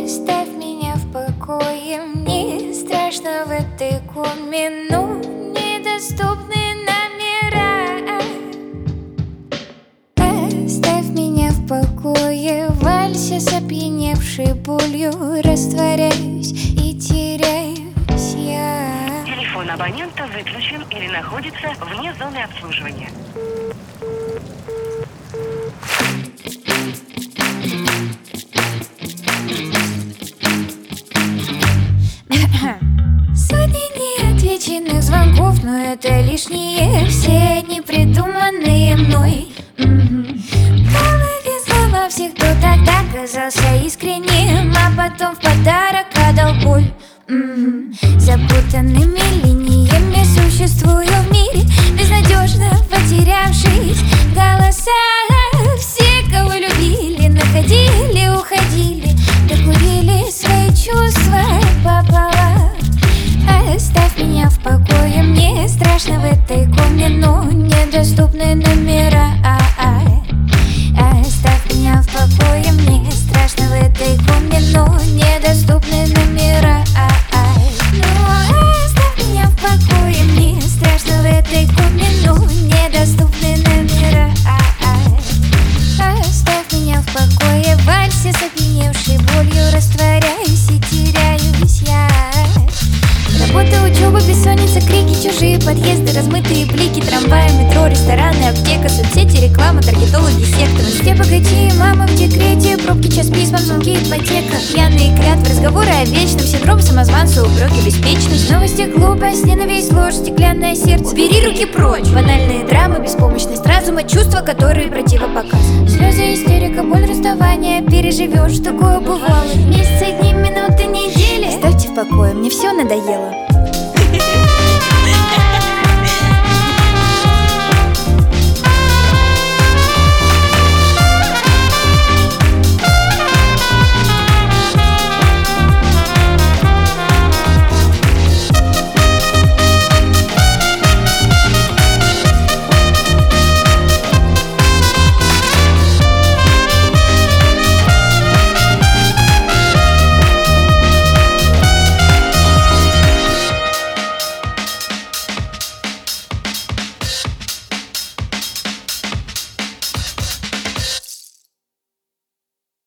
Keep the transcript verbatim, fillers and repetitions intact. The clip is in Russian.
Оставь меня в покое, мне страшно в этой коме, ну, недоступны номера. Оставь меня в покое, в вальсе с опьяневшей болью растворяюсь и теряюсь я. Телефон абонента выключен или находится вне зоны обслуживания. Сотни неотвеченных звонков, но это лишние, все не придуманные мной. В голове слова всех, кто тогда казался искренним, а потом в подарок отдал боль. Запутанными линиями существую в мире, безнадежно потерявшись. Голоса все, кого любили, находили, уходили, докурили свои чувства пополам. Оставь меня в покое, мне страшно в этой коме, но недоступны номера. Оставь меня в покое, мне страшно в этой коме, но недоступны номера. Оставь меня в покое, мне страшно в этой коме, но недоступны номера. Оставь меня в покое, в вальсе с опьяневшей болью растворяюсь и теряюсь я. Работа, учеба, бессонница, крики, чужие подъезды, размытые блики, трамваи, метро, рестораны, аптека, соцсети, реклама, таргетологи, секторы. Все богачи, мама в декрете, пробки, час письма, звонки, ипотека, пьяные клятвы, разговоры о вечном, синдром самозванца, упреки, беспечность, новости, глупость, ненависть, ложь, стеклянное сердце. Убери руки прочь, банальные драмы, беспомощность разума, чувства, которые противопоказаны. Слезы, истерика, боль, расставание, переживешь, такое бывало. Месяцы, дни, минуты, недели. Оставьте в покое, мне все надоело.